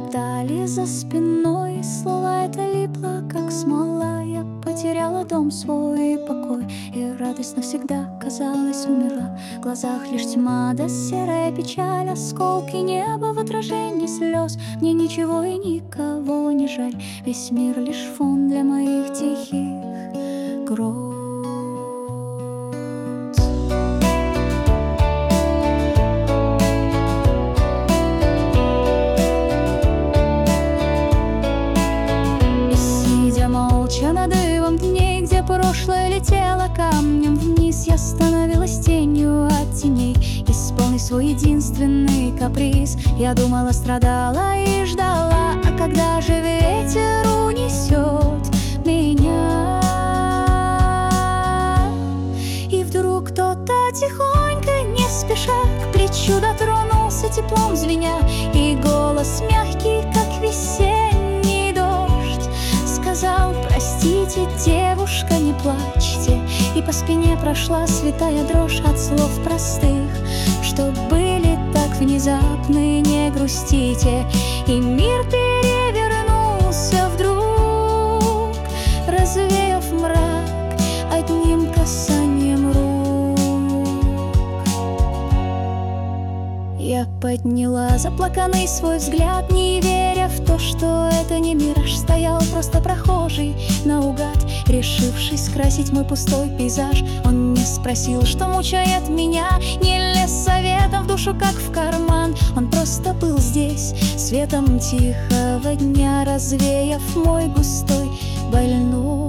шептали за спиной. Слова это липло, как смола. Я потеряла дом свой и покой, и радость навсегда, казалось, умерла. В глазах лишь тьма да серая печаль, осколки неба в отражении слез. Мне ничего и никого не жаль, весь мир лишь фон для моих тихих гроз. Молча над ивом дней, где прошлое летело камнем вниз, я становилась тенью от теней, исполнив свой единственный каприз. Я думала, страдала и ждала, а когда же ветер унесет меня? И вдруг кто-то тихонько, не спеша, к плечу дотронулся теплом звеня, и голос мягкий, как весенний дождь, сказал: простите, девушка, не плачьте. И по спине прошла святая дрожь от слов простых, что были так внезапны. Не грустите. И мир перевернулся вдруг, развеяв мрак одним касанием рук. Я подняла заплаканный свой взгляд, не веря в то, что это не мираж. Стоял просто прохожий наугад, решивший скрасить мой пустой пейзаж. Он не спросил, что мучает меня, не лез советом в душу, как в карман. Он просто был здесь, светом тихого дня, развеяв мой густой больной